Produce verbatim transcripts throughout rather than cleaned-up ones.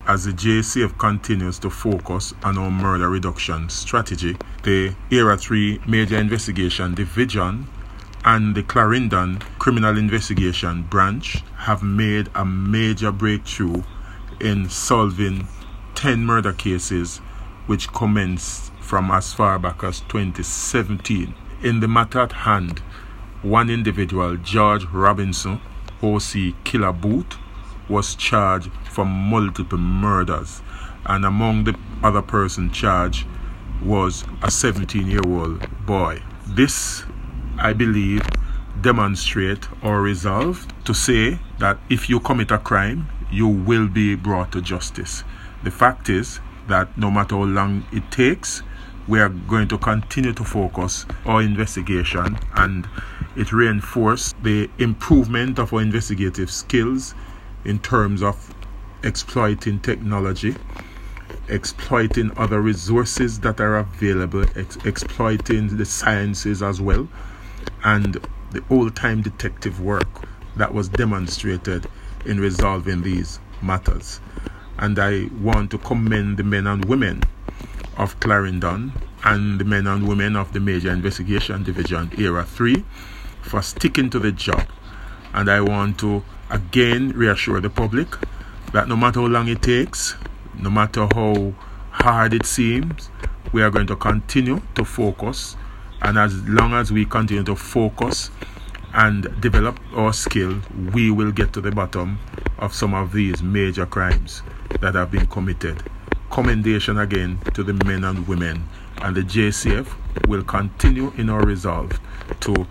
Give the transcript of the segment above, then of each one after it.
as the J C F continues to focus on our murder reduction strategy, the Area three Major Investigation Division and the Clarendon Criminal Investigation Branch have made a major breakthrough in solving ten murder cases which commenced from as far back as twenty seventeen. In the matter at hand, one individual, George Robinson, O C Killer Boot, was charged for multiple murders, and among the other person charged was a seventeen-year-old boy. This, I believe, demonstrate our resolve to say that if you commit a crime, you will be brought to justice. The fact is that no matter how long it takes, we are going to continue to focus our investigation, and it reinforces the improvement of our investigative skills in terms of exploiting technology, exploiting other resources that are available, ex- exploiting the sciences as well, and the old-time detective work that was demonstrated in resolving these matters. And I want to commend the men and women of Clarendon and the men and women of the Major Investigation Division Area three for sticking to the job. And I want to again reassure the public that no matter how long it takes, no matter how hard it seems, we are going to continue to focus. And as long as we continue to focus and develop our skill, we will get to the bottom of some of these major crimes that have been committed. Commendation again to the men and women, and the J C F will continue in our resolve to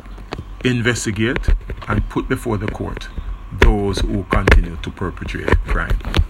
investigate and put before the court those who continue to perpetrate crime.